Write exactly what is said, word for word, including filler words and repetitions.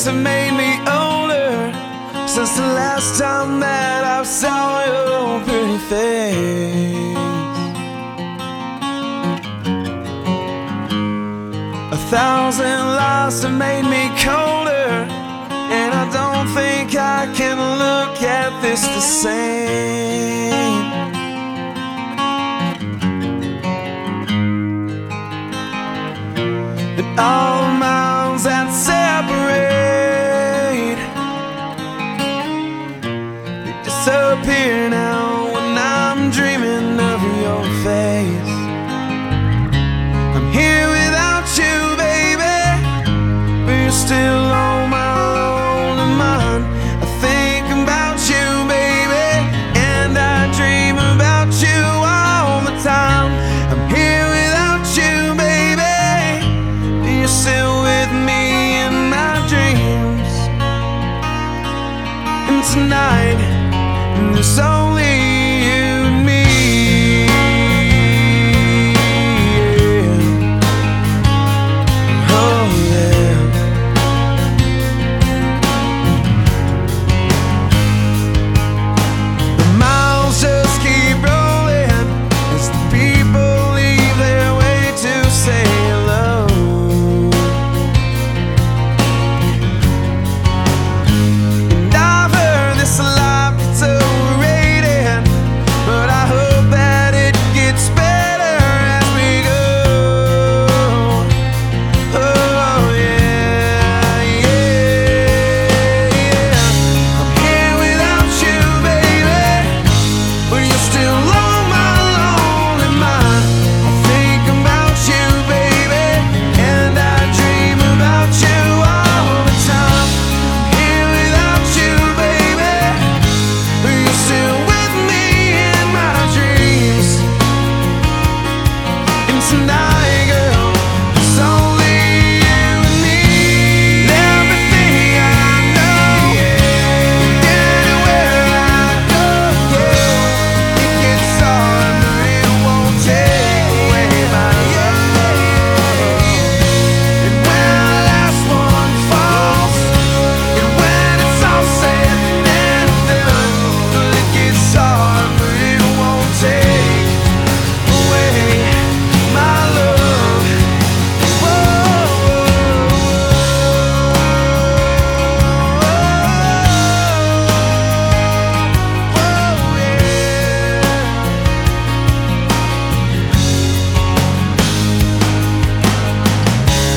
have made me older since the last time that I saw your pretty face. A thousand lies have made me colder, and I don't think I can look at this the same. And all the miles that separate, they disappear now when I'm dreaming of your face. I'm here without you, baby, but you're still on my lonely mind. I think about you, baby, and I dream about you all the time. I'm here without you, baby, you're still with me in my dreams. And tonight, there's so